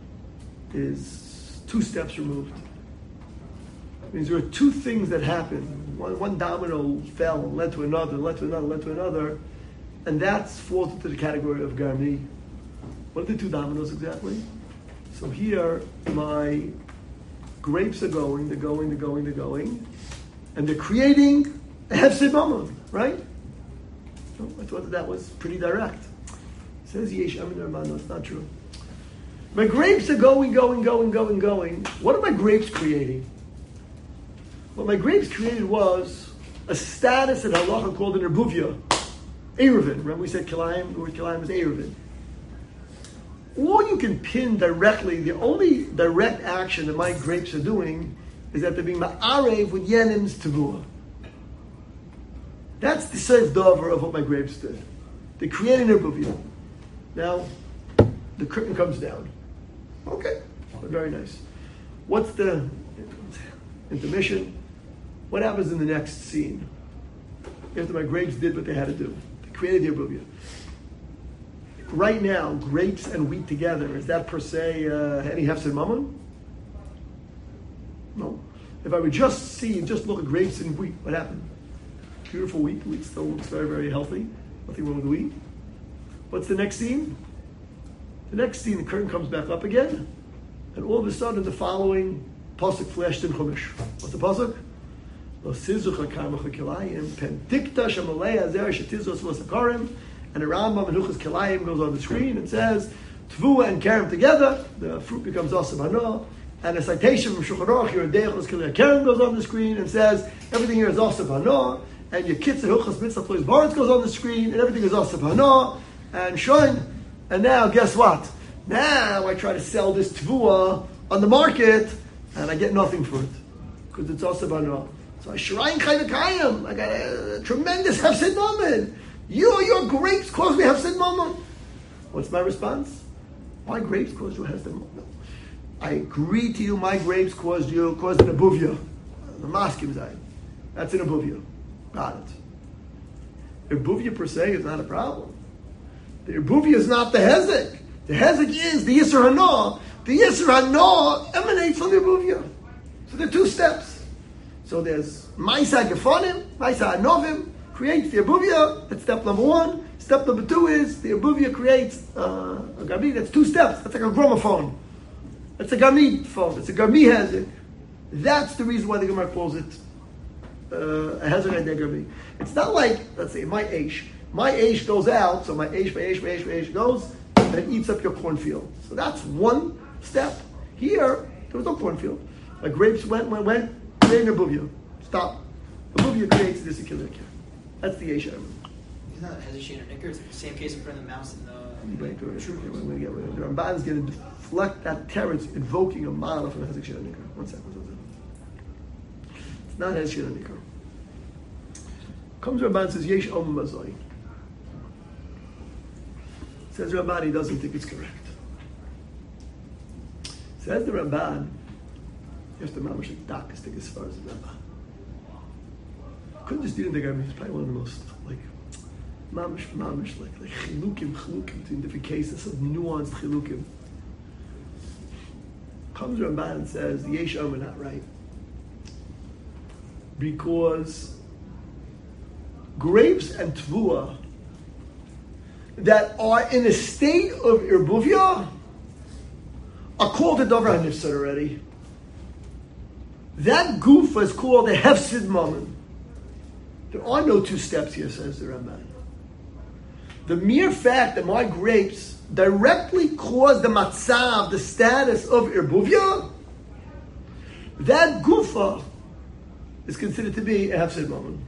is 2 steps removed. It means there are 2 things that happen. One domino fell and led to another, and that falls into the category of garmi. What are the 2 dominoes exactly? So here, my grapes are going, they're going, and they're creating a hefsed mamon, right? So I thought that was pretty direct. It says Yesh Amin Ramban, no, it's not true. My grapes are going. What are my grapes creating? What my grapes created was a status that halacha called an erbuvia, Eruvin. Remember we said Kilayim, the word Kilayim is Eruvin. Or you can pin directly, the only direct action that my grapes are doing is that they're being ma'arev with yenim's tavua. That's the safe dover of what my grapes did. They're creating their buvia. Now, the curtain comes down. Okay, very nice. What's the intermission? What happens in the next scene? After my grapes did what they had to do. They created their buvia. Right now, grapes and wheat together, is that per se any hefsed mammon? No. If I would just look at grapes and wheat, what happened? Beautiful wheat. Wheat still looks very, very healthy. Nothing wrong with the wheat. What's the next scene? The next scene, the curtain comes back up again, and all of a sudden the following pasuk flashed in Chumash. What's the pasuk? And the Rambam and Huchas Kilayim goes on the screen and says, Tvua and Kerem together, the fruit becomes Asav Hana. And a citation from Shulchan Aruch, your Deichos Kilei Kerem goes on the screen and says, everything here is Asav Hana. And your Kitzur Huchas Mitzvah Plois Baritz goes on the screen, and everything is Asav Hana. And Shoin. And now, guess what? Now I try to sell this Tvua on the market, and I get nothing for it. Because it's Asav Hana. So I Shirayin Chayim Kayim. I got a tremendous Hefsed moment. Your grapes cause me hefsed mammon. What's my response? My grapes caused you hefsed mammon. I agree to you. My grapes caused an abuvia. The maskim zay. That's an abuvia. Got it. Abuvia per se is not a problem. The abuvia is not the hezek. The hezek is the yisur hana. The yisur hana emanates from the abuvia. So there are 2 steps. So there's ma'isa gefonim, ma'isa anovim. Creates the abuvia. That's step number 1. Step number 2 is the abuvia creates a garmi. That's 2 steps. That's like a gramophone. That's a garmi phone. It's a garmi hezek. That's the reason why the Gemara calls it a hezek and garmi. It's not like, let's say, my eish goes out, so my eish goes and it eats up your cornfield. So that's 1 step. Here, there was no cornfield. My grapes went, creating a abuvia. Stop. The abuvia creates this akilika. That's the Yesha. Isn't that Hezek or Nicker? It's the same case of putting the mouse in the. Right, the Ramban is going to deflect that teretz, invoking a model from Hezek Shir Nicker. One second. It's not Hezek Shir Nicker. Comes Ramban and says Yesh Om Mazoi. Says Ramban, he doesn't think it's correct. Says the Ramban, you have to mamish like darkest thing as far as the Ramban. Couldn't just do the Garmi. It's probably one of the most like mamish like chilukim between different cases of nuanced chilukim. Comes Ramban and says the Yesh Om are not right because grapes and tvua that are in a state of irbuvia are called a davar hanifsad already. That gufa is called a hefsid mammon. There are no two steps here, says the Ramban. The mere fact that my grapes directly cause the matzav, the status of irbuvia, that gufa is considered to be a hefsid mammon.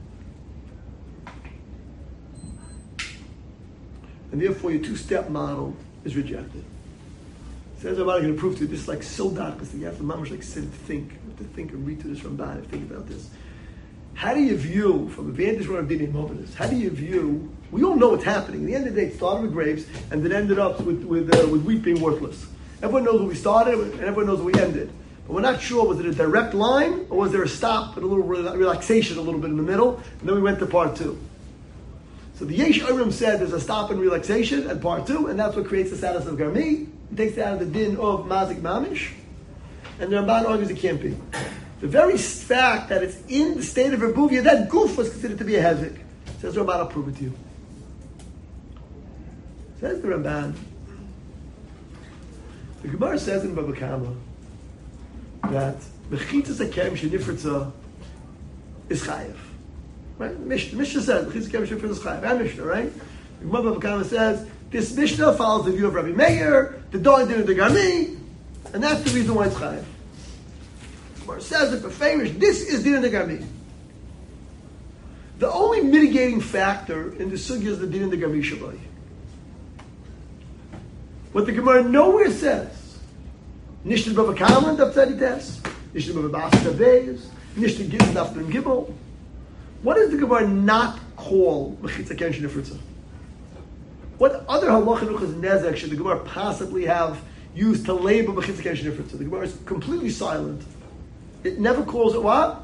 And therefore your two-step model is rejected. Says I'm not going to prove to you this is like so dark because you have to mamish like sit and think. You have to think and read to this Ramban and think about this. How do you view, from a vantage point of Dini Mobilis, how do you view, we all know what's happening. At the end of the day, it started with grapes and then ended up with wheat being worthless. Everyone knows where we started and everyone knows where we ended. But we're not sure, was it a direct line or was there a stop and a little relaxation a little bit in the middle and then we went to part two. So the Yesh Orim said there's a stop and relaxation at part two, and that's what creates the status of Garmi. It takes it out of the din of Mazik Mamish, and the Ramban argues it can't be. The very fact that it's in the state of Rebuvia, that goof was considered to be a Hezek. Says the Ramban, I'll prove it to you. Says the Ramban, the Gemara says in Baba Kama that Mechitzas Hakem Shenifritza is Chayev. Right? Mishnah says, Mishnah, right? The Gemara Bava Kama says, this Mishnah follows the view of Rabbi Meir, the Doin Din of the Garmi, and that's the reason why it's Chayev. The Gemara says that beferish, this is Din of the Garmi. The only mitigating factor in the sugya is the Din of the Garmi Shabbai. What the Gemara nowhere says, Nishtad Bava Kama, Daf Tzadites, Nishtad Bava Bas Tabeis, Nishtad Gittin Daf Dun Gibel. What does the Gemara not call Mechitza Ken Shenifritza? What other halachanuchas nezek should the Gemara possibly have used to label Mechitza Ken Shenifritza? The Gemara is completely silent. It never calls it what?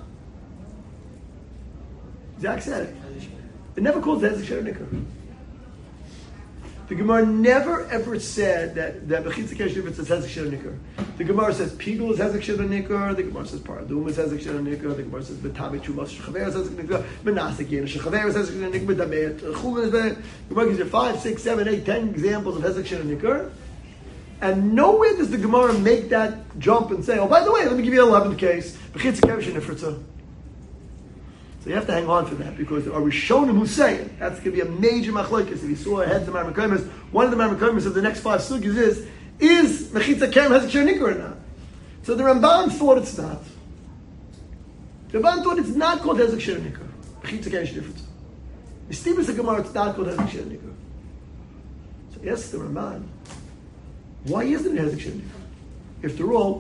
Zach said it. It never calls it Hezek Sher Nikar. The Gemara never ever said that Mechitza Ken Shenifritza is Hezek Sher Nikar. The Gemara says Pigul is Hezek Sher Nikar. The Gemara says Paradum is Hezek Sher Nikar. The Gemara says Betabe Chumas Shechaver is Hezek Nikar. Menasek Yen Shechaver is Hezek Sher Nikar. Betabe Chulin is Hezek. The Gemara gives you 5, 6, 7, 8, 10 examples of Hezek Sher Nikar. And nowhere does the Gemara make that jump and say, oh, by the way, let me give you an 11th case. Mechitza Ken Shenifritza. So you have to hang on to that because our Rishonim who say it, that's going to be a major machlokes. If you saw ahead the Marmakomis, one of the Marmakomis of the next 5 sugyas is Mechitza Ken Hezek Sher Nikar or not? So the Ramban thought it's not. The Ramban thought it's not called Hezek Sher Nikar. Mechitza Ken Shenifritza. The Stevens Gemara, it's not called Hezek Sher Nikar. So yes, the Ramban, why isn't it Hezek Sher Nikar? After all,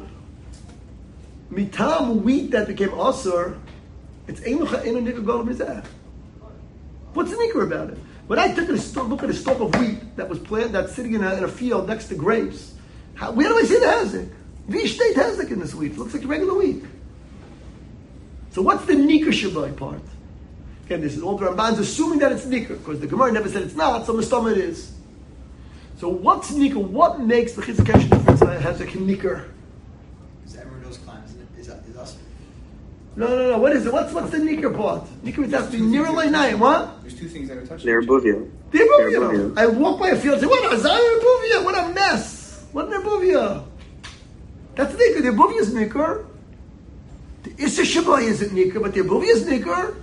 mitam wheat that became asur, it's Einucha Einu Nikar Golem Mizah. What's the Nikar about it? When I took a look at a stalk of wheat that was planted, that's sitting in a field next to grapes, where do I see the Hezek? V-state Hezek in this wheat. It looks like regular wheat. So what's the Nikar Shabbai part? Again, this is all the Ramban's assuming that it's Nikar, because the Gemara never said it's not, so Mustama it is. So what's Nikar? What makes the Chizuk Keshet difference Hezek Nikar? Because everyone knows climb, isn't it? Is us? No. What is it? What's the Nikar part? Nikar has to be near Leinayim. What? There's 2 things that are touched. They're Buvia. The Erbuvia. I walk by a field and say, what? Azar Erbuvia? What a mess. What an Erbuvia. That's Nikar. The Erbuvia is Nikar. The Issa Shabbai isn't Nikar, but the Erbuvia is Nikar.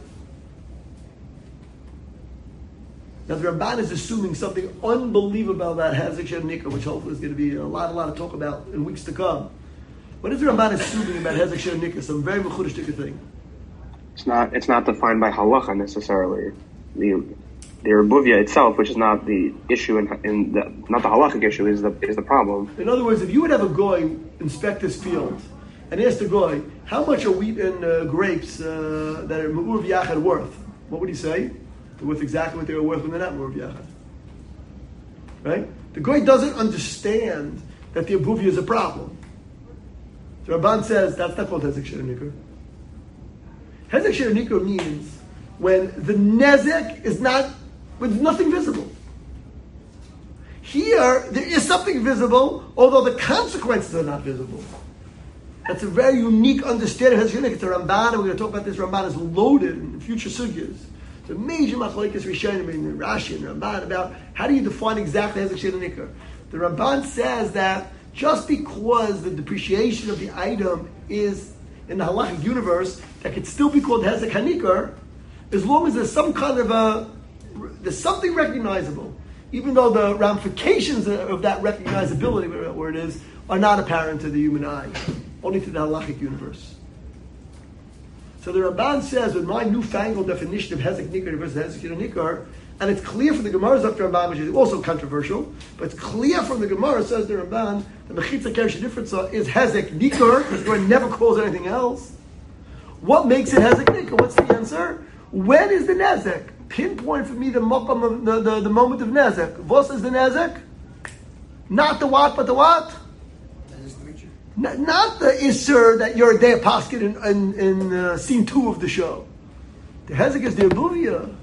Now the Ramban is assuming something unbelievable about Hezek Sher Nikar, which hopefully is going to be a lot of talk about in weeks to come. What is the Ramban assuming about Hezek Sher Nikar? Some very mechudesh thing. It's not defined by halacha necessarily. the Rebuvia itself, which is not the issue not the halachic issue, is the problem. In other words, if you would have a goy inspect this field and ask the goy, how much are wheat and grapes that are Ma'uv Yachad worth? What would he say? They're worth exactly what they were worth when they're not Ma'uv Yachad. Right? The goy doesn't understand that the Abuvia is a problem. The Ramban says that's not called Hezek Shir Nikar. Hezek Shir Nikar means when the nezek is not, with nothing visible. Here, there is something visible, although the consequences are not visible. That's a very unique understanding of Hezek Shir Nikar. It's a Ramban, and we're going to talk about this. Ramban is loaded in future sugyas. It's a major machlokes Rishonim in Rashi and Ramban about how do you define exactly Hezek Shir Nikar. The Ramban says that just because the depreciation of the item is in the halachic universe, that could still be called Hezek HaNikar, as long as there's some kind of there's something recognizable, even though the ramifications of that recognizability, whatever word is, are not apparent to the human eye, only to the halachic universe. So the Ramban says, with my newfangled definition of Hezek Nikar versus Hezek Nikar, and it's clear from the Gemara's Dr. Ramban, which is also controversial, but it's clear from the Gemara, says the Ramban, the Mechitza Keresh difference is Hezek Nikar, because the Gemara never calls it anything else. What makes it Hezek Nikar? What's the answer? When is the Nezek? Pinpoint for me the maqam of the moment of Nezek. What is the Nezek? Not the what, but the what? Not the Isser that you're a day posket in scene 2 of the show. The Hezek is the Abuvia.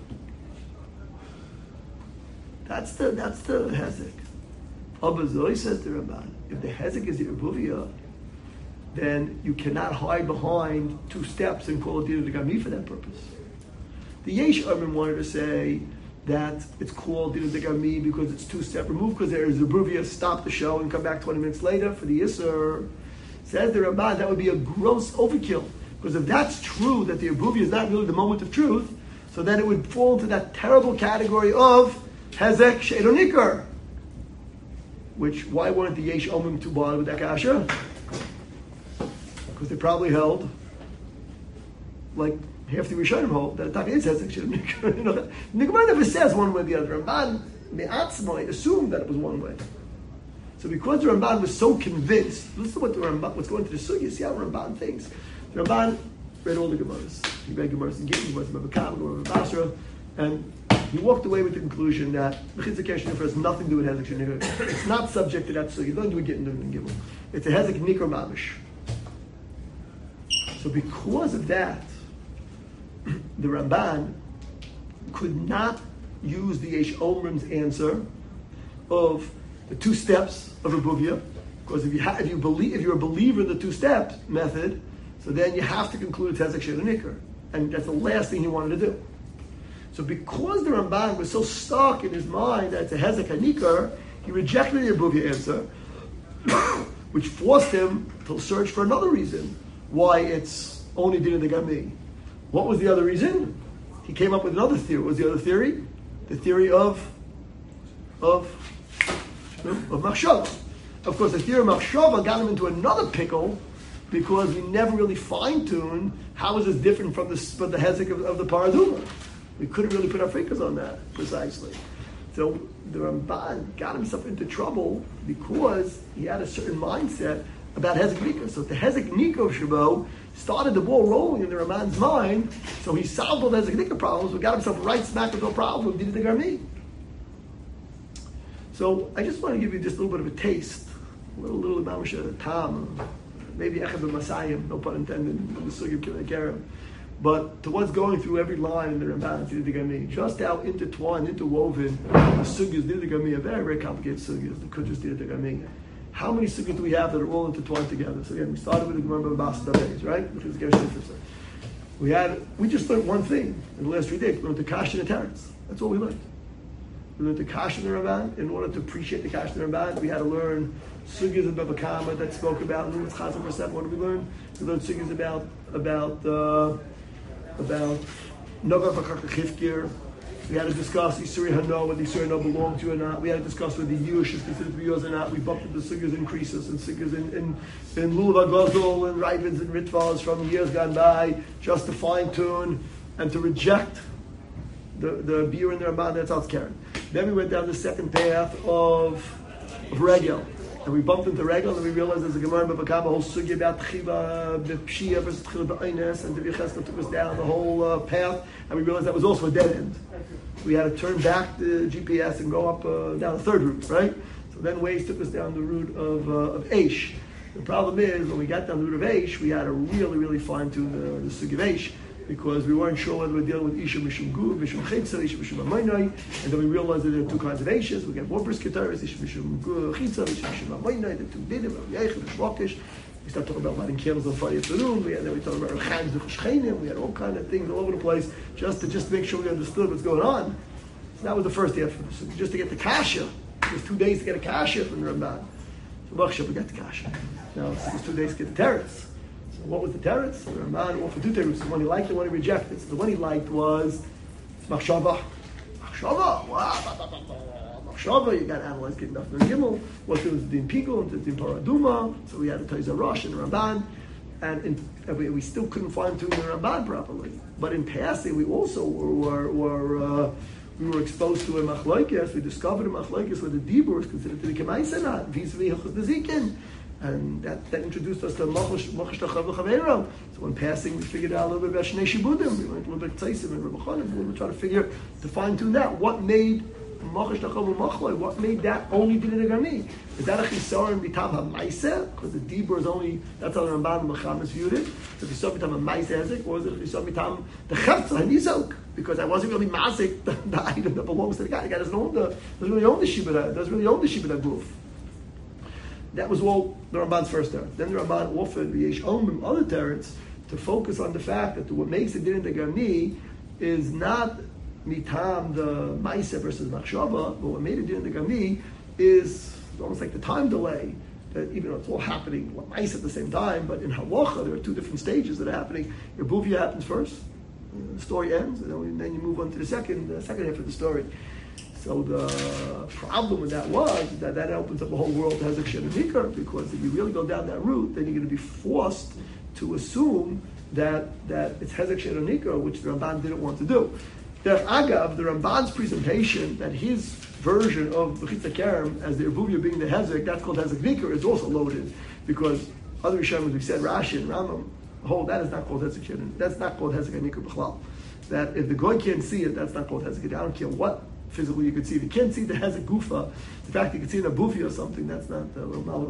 That's the Hezek. Abba Zoy says to Ramban, if the Hezek is the Abuvia, then you cannot hide behind 2 steps and call it Dina de Gami for that purpose. The Yesh Armin wanted to say that it's called Dina de Gami because it's 2-step removed, because there is a Abuvia, stop the show and come back 20 minutes later for the Isser. Says the Ramban, that would be a gross overkill. Because if that's true, that the Abuvia is not really the moment of truth, so then it would fall into that terrible category of Hezek She'er Nikar. Which, why weren't the Yesh Omim too bothered with that kasha? Because they probably held, like half the Rishonim hold, that it is Hezek She'er Nikar. The Gemara never says one way or the other. Ramban, Me'atzmai, assumed that it was one way. So because the Ramban was so convinced, listen to what the Ramban, what's going to the Sugya, see how Ramban thinks. The Ramban read all the Gemaras. He read Gemaras in Gittin, Gemaras in Bava Kama, Gemaras in Basra, and he walked away with the conclusion that Mechitza Keresh has nothing to do with Hezek Shir Nikar. It's not subject to that Sugya. Don't do it Gittin and Gimel. It's a Hezek Nikar Mamish. So because of that, the Ramban could not use the Yesh Omrim's answer of the 2 steps of Abuvia, because if you're a believer in the 2-step method, so then you have to conclude it's Hezek Shir Nikar, and that's the last thing he wanted to do. So because the Ramban was so stuck in his mind that it's a Hezek HaNikar, he rejected the Abuvia answer, which forced him to search for another reason why it's only Dina de Gami. What was the other reason? He came up with another theory. What was the other theory? The theory of Machshava. Of course, the theory of Machshava got him into another pickle because we never really fine-tuned how is this different from the Hezek of the Paraduma. We couldn't really put our fingers on that precisely. So the Ramban got himself into trouble because he had a certain mindset about Hezek Nikar. So the Hezek Nikar Shabo started the ball rolling in the Ramban's mind, so he solved all the Hezek Nikar problems, but got himself right smack into a problem with Dina de Gami. So I just want to give you just a little bit of a taste, a little Mamash Tam, maybe Echad Masayim, no pun intended, in the Sugi of Kilei Kerem. But to what's going through every line in the Ramban, Dina de Gami, just how intertwined, interwoven the Sugyas Dina de Gami are very, very complicated Sugyas, the Kudus Dina de Gami. How many Sugyas do we have that are all intertwined together? So again, we started with the Gemara of Basa Dabeis, right? Which is we just learned one thing in the last 3 days. We learned the Kash and the Teretz. That's all we learned. We learned the Kash and the Ramban. In order to appreciate the Kash and the Ramban, we had to learn Sugyas of Bava Kama that spoke about Lumitz Chazal Percent. What did we learn? We learned Sugyas about Noga V'Karka Chifkir. We had to discuss Yisuri Hano, whether Yisuri Hano belonged to or not. We had to discuss whether Yush is considered to be yours or not. We bumped into Sugyas and Krisus and Sugyas in Lulav HaGazol and Rivens and Ritvals from years gone by, just to fine-tune and to reject the beer and the Ramban, that's how it's carried. Then we went down the second path of Regel. And we bumped into Regel, and we realized there's a Gemara in Bava, a whole sugya about Tchiva, the Pshia versus Tchiva B'Eines, and the Vichesta took us down the whole path, and we realized that was also a dead end. We had to turn back the GPS and go up down the third route, right? So then Waze took us down the route of Aish. The problem is, when we got down the route of Aish, we had to really, really fine-tune the sugya of Aish, because we weren't sure whether we're dealing with Isha Mishum Guv, Mishum Chitza, Isha Mishum Amoinai, and then we realized that there are two kinds of Aishas. We got one brisketaris, Isha Mishum Guv, Chitza, Isha Mishum Amoinai, the two Dinim, Yechiv, Shlokish. We started talking about lighting candles on Friday afternoon. Then we talked about Chags, the Cheshchenim. We had all kind of things all over the place just to make sure we understood what's going on. So that was the first half of this. Just to get the kasha. It was 2 days to get a kasha from the Ramban. So Baruch we got the kasha. Now it was 2 days to get the teretz. So what was the teretz? The Ramban offered two teretz. The one he liked, the one he rejected. So the one he liked was machshava. Machshava. Machshava. You got to analyze getting Daf Nun Gimel. What was the Din Pigul and the Din Paraduma. So we had the Taiza Rosh and the Ramban. And we still couldn't fine-tune the Ramban properly. But in passing, we also we were exposed to a machlokes. We discovered a machlokes where the dibur was considered to be kemaisa not vis-a-vis hilchos nezikin, and that introduced us to machash tachav v'chaveiro. So in passing, we figured out a little bit about shnei shibudim. We went a little bit tzeisim and Rebbe Chanan. We were trying to fine-tune that. What made machash tachav v'machloi? What made that only din agami? Is that a chisaron b'tam ha'maisa? Because the dibur is only, that's how the Ramban and Mechamis viewed it. So if you saw b'tam ha'maisa ezik, or is it chisaron b'tam the chetza ha'nizok? Because I wasn't really mazik the item that belongs to the guy. The guy doesn't really own the shibud goof. That was all the Ramban's first teretz. Then the Ramban offered the Yesh Omrim other teretz to focus on the fact that what makes it din degami is not mitam the ma'isa versus machshava, but what made it din degami is almost like the time delay. That even though it's all happening ma'isa at the same time, but in halacha there are two different stages that are happening. Your buvia happens first. The story ends, and then you move on to the second half of the story. So the problem with that was that opens up a whole world to Hezek Shen and Nikar, because if you really go down that route, then you're going to be forced to assume that it's Hezek Shen and Nikar, which the Ramban didn't want to do. Derech Agav, the Ramban's presentation that his version of Bechitza Kerem as the Eruvia being the Hezek, that's called Hezek Nikar, is also loaded, because other Rishonim, as we said, Rashi and Rambam, that is not called Hezek Shen. That's not called Hezek Nikar B'chlal. That if the goy can't see it, that's not called Hezek. I don't care what physically you could see. If you can't see the Hezek Gufa, the fact you can see in a bufi or something, that's not if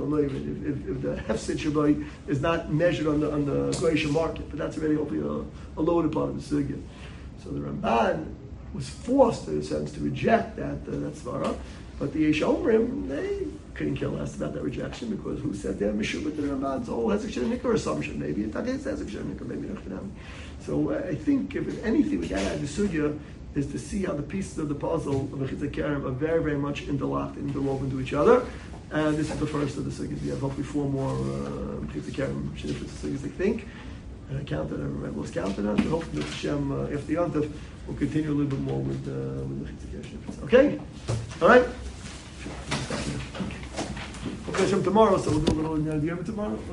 the Hefset Shabai is not measured on the Goyish market, but that's already hopefully a loaded part of the Sugya. So the Ramban was forced, in a sense, to reject that svara, but the Yesh Omrim, they couldn't care less about that rejection, because who said they're Meshubah to the Ramban's whole Hezek Shen Nikar assumption? Maybe it's Hezek Shen Nikar, maybe not. So I think if anything we got out of the Sugya is to see how the pieces of the puzzle of Bechitza Kerem are very, very much interlocked and interwoven to each other. And this is the first of the Sugyas. We have hopefully 4 more Bechitza Kerem Sugyas, I think. And I counted, I lost count on that. Hopefully, Hashem, after Yontif, we'll continue a little bit more with Bechitza Kerem. Okay? All right? Okay, Hashem tomorrow, so we'll do a little in the tomorrow.